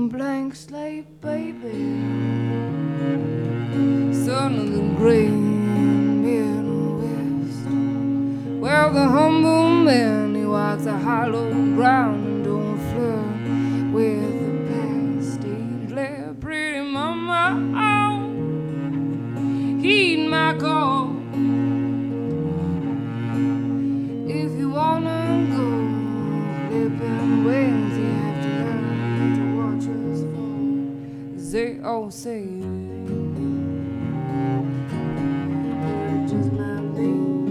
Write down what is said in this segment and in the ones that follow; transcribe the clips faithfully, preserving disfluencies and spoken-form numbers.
on blank slate, baby, son of the great Midwest. Well, the humble man, he walks a hollow ground and don't flirt with the past. He'd let pretty mama out, heed my call. If you wanna go flipping wings, you have to learn to watch us fall. They all say it just might be.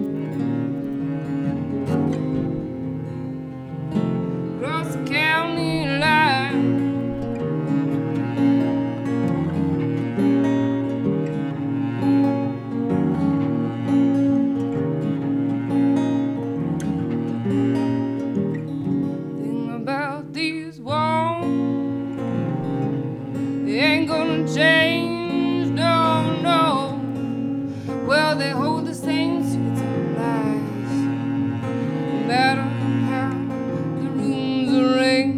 Cross the county line, thing about these walls, they ain't gonna change, no, no. Well, they hold the same secrets and lies, no matter how the rooms arranged.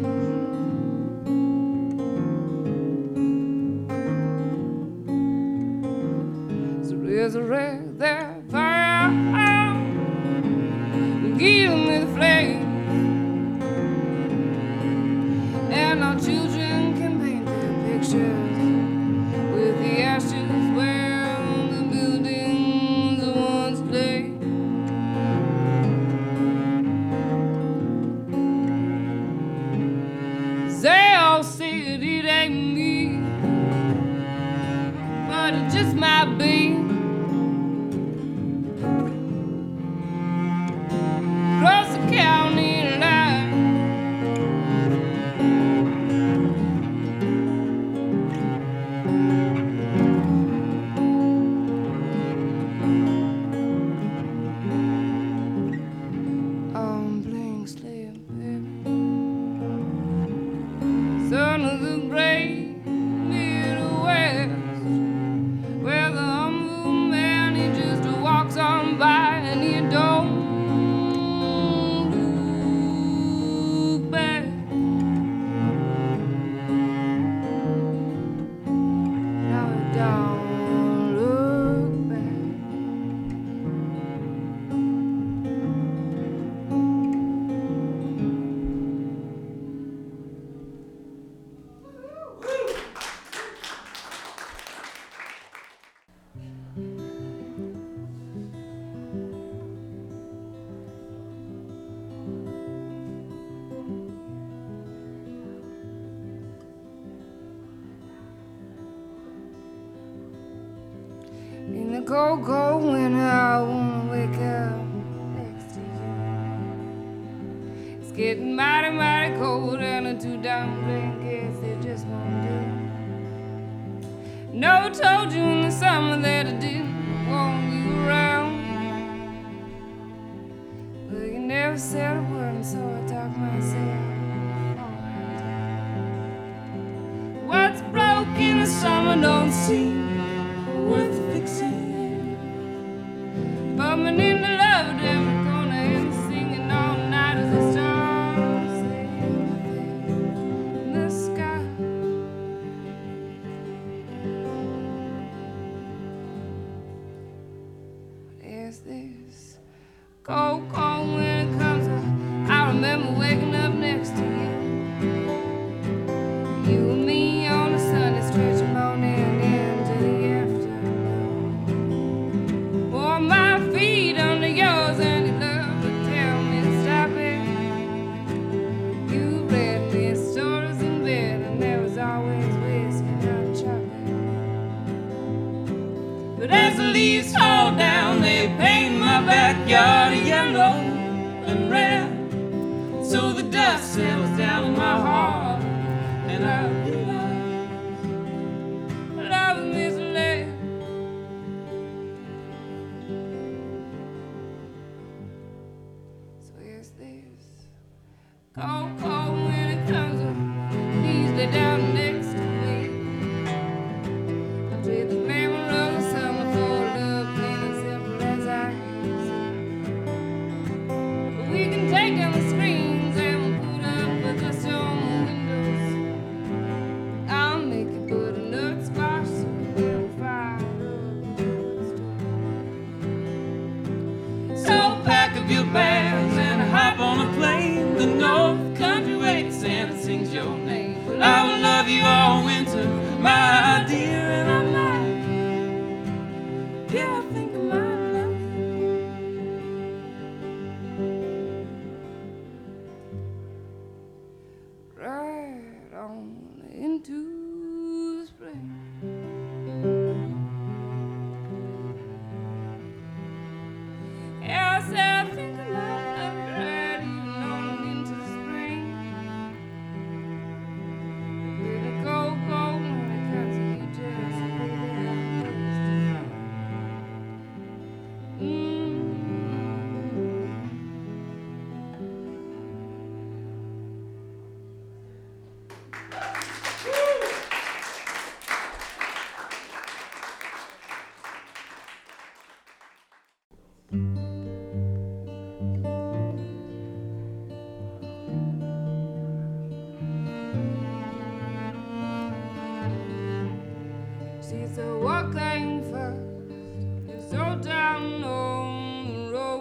So resurrect that fire and give me the flame, and our children can paint their pictures with the ashes where the buildings once lay. They all said it ain't me, but it just might be. Cross the county line, on blank slate, baby, son of the great Midwest. Where the humble man, he just walks on by and he don't look back. Now he don't look back. In the cold, cold winter, I wanna wake up next to you. It's getting mighty, mighty cold, and the two down blankets, they just won't do. No, told you in the summer that I didn't want you around, but you never said a word, and so I talked myself around. What's broke in the summer don't seem worth fixing. Bumming in the love of every corner and singing all night as the stars sing in the sky. Is this cold, cold when it comes? I remember waking up next to you. You and me on a sunny stretch of morning into the afternoon. Wore my feet under yours and you loved to tell me to stop it. You read me stories in bed and there was always whiskey, not chocolate. But as the leaves fall down, they paint my backyard yellow and red. So the dust settles down in my heart, and I realize love is misled. So is this cold, cold when it comes up, knees lay down next to me. I trade the glamour of the summer for love, plain and simple as I see. But we can take down the screens and we'll put up with the sun windows. have you all winter, my dear, and I might, yeah, I think I might love right on into spring. Yeah, I said I think I might love right even on into spring. Let it go, go when it comes to you, just lay there next to me. Mm. She's a walking first, it's so down on the road.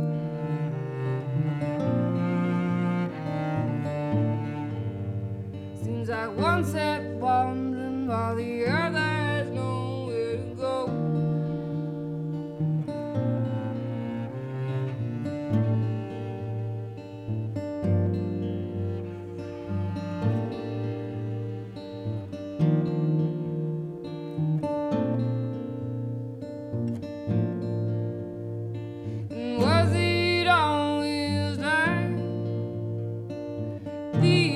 Seems like one set wandering while the other has nowhere to go. And was it always like this?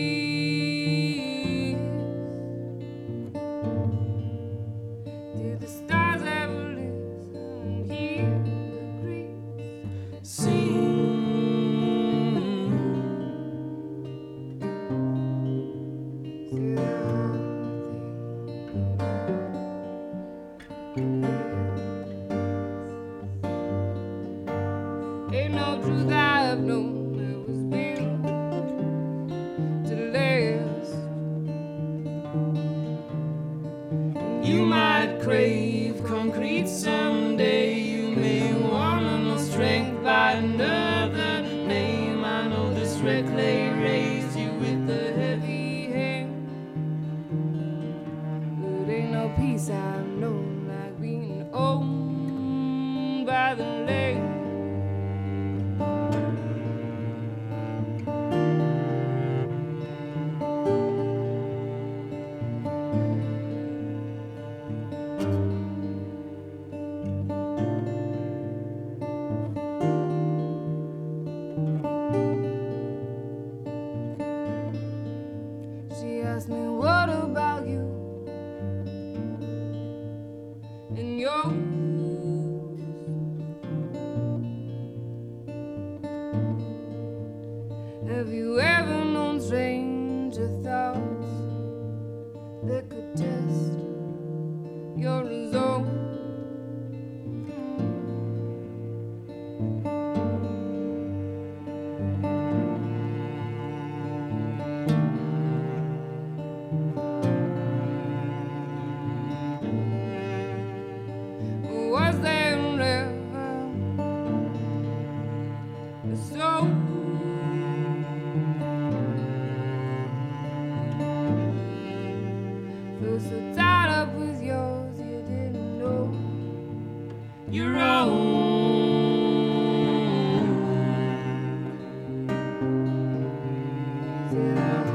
Did the stars ever listen and hear the creeks sing. say the wrong thing? Ain't no truth I've known that was built to last. You might crave concrete someday. You may want no strength by another name. I know this red clay raised you with a heavy hand. But ain't no peace I've known like being owned by the land. She asked me, what about you and yours? Have you ever known stranger thoughts that could test your resolve? Was there ever a soul? Feel so tied up with yours, you didn't know Your own. Said I'm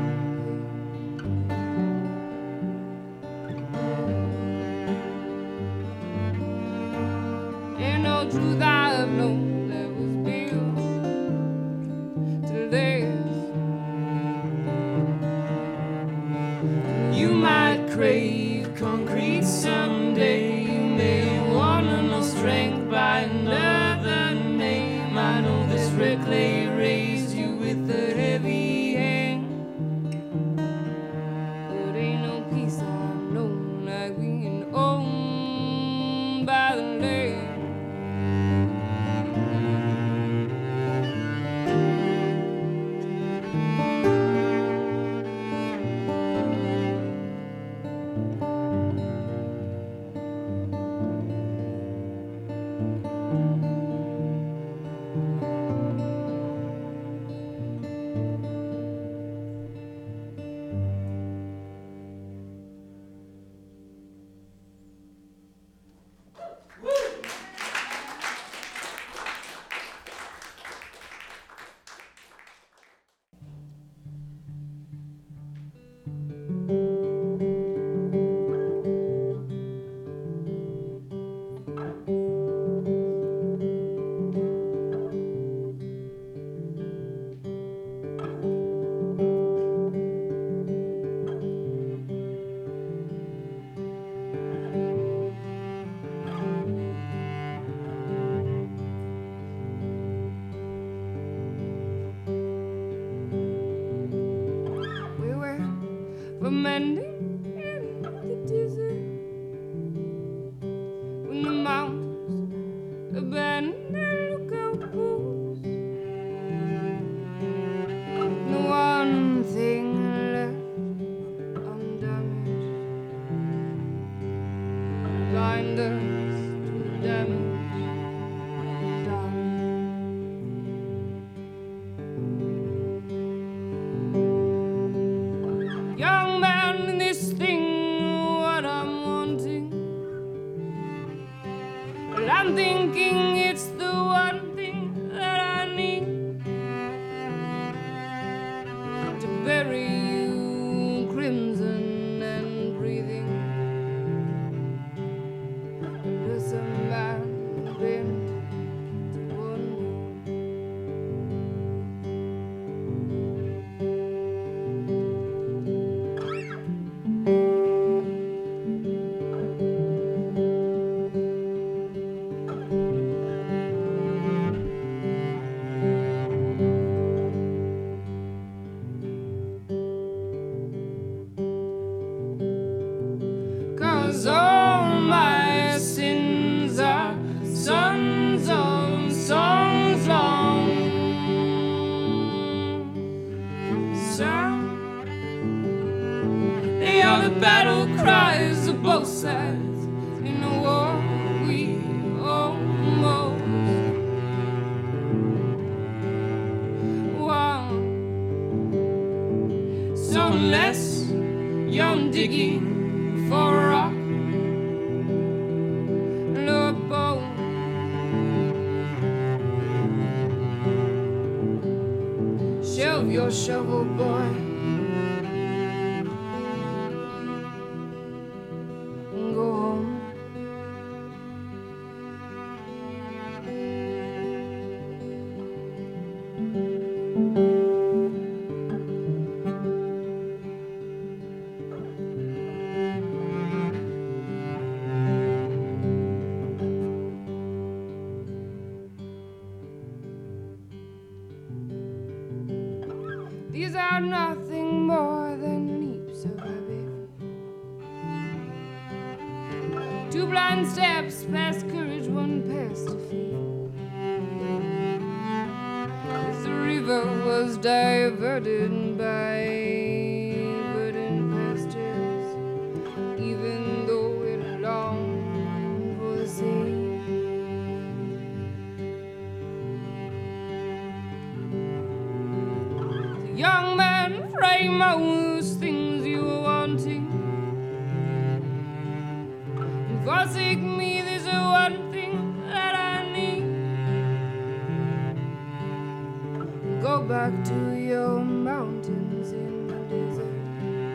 ain't no truth I've known that was built to last. You might crave concrete someday. You may want no strength by another name. I know this red clay raised you with a heavy hand. But ain't no peace I've known like being owned by the land. for mending in the desert. When the mountains abandon their lookout posts, the one thing left undamaged, blind us to damage done. Young man, this thing, what I'm wanting, well, I'm thinking it's the one thing that I need to bury you crimson and breathing under some man bent to wonder. Cause all my sins are sons of songs long. Sound, they are the battle cries of both sides in a war we almost won. So unless you're digging for rock, no bone, shelve your shovel, boy, and go home. These are nothing more than leaps of habit, two blind steps past courage, one past defeat. As the river was diverted by verdant pastures, even though it longed for the sea. Young man, frame those things you were wanting, and forsake me, there's the one thing that I need. Go back to your mountains in the desert,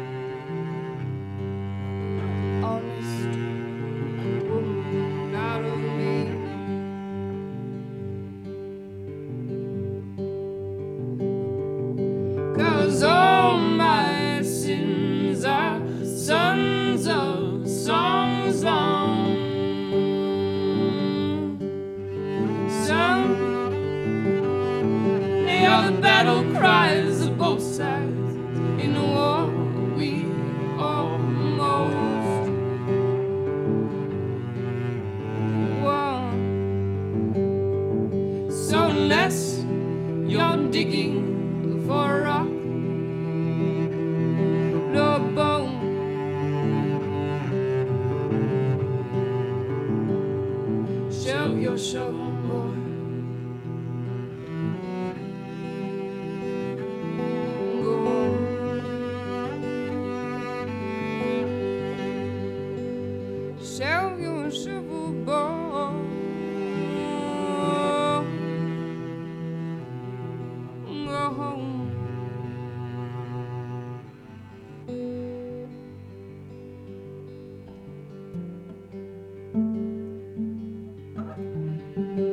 honest woman out of me. Cause all my sins are sons of songs long. Some, they are the battle cries of both sides in a war we almost won. So unless you're digging for rock, no bone, shelve your shovel, boy, go home. Shelve your shovel, boy, go home. Thank you.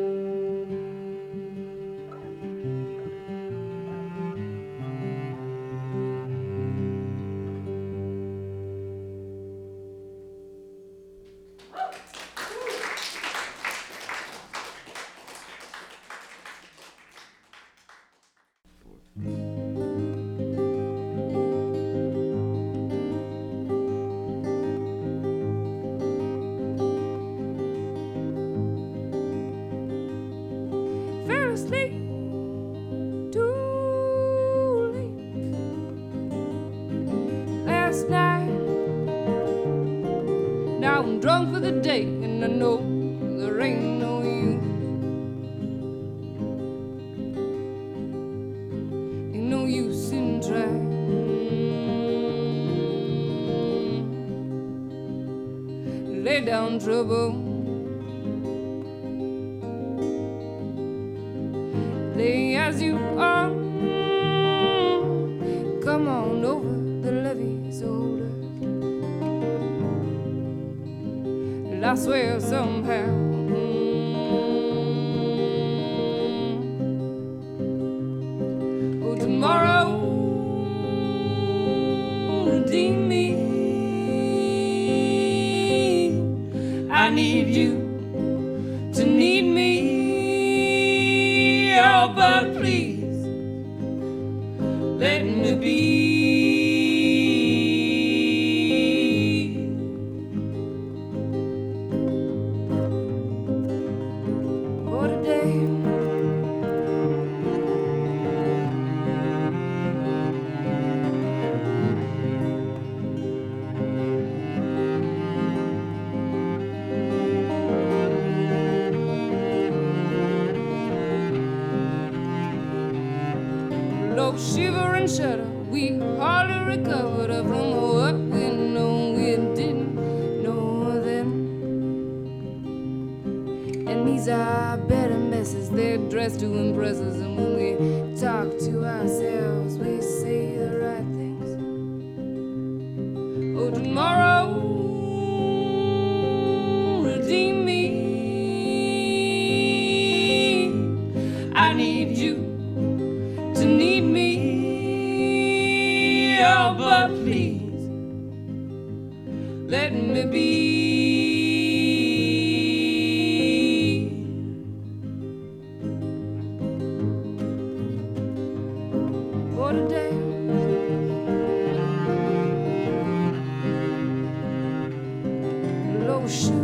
last night. Now I'm drunk for the day, and I know there ain't no use. Ain't no use in trying. Lay down trouble. Lay as you are. Come on over the levee's older. And I swear somehow mm, oh, tomorrow redeem me. I need you to need me. Oh, but please let me be. For today, low shiver and shudder, we hardly recovered from what we know we didn't know then. And these are better messes, they're dressed to impress us. And when we talk to ourselves, we say the right things. Oh, tomorrow, redeem me. I need you to need me. Oh, but please let me be. For today, low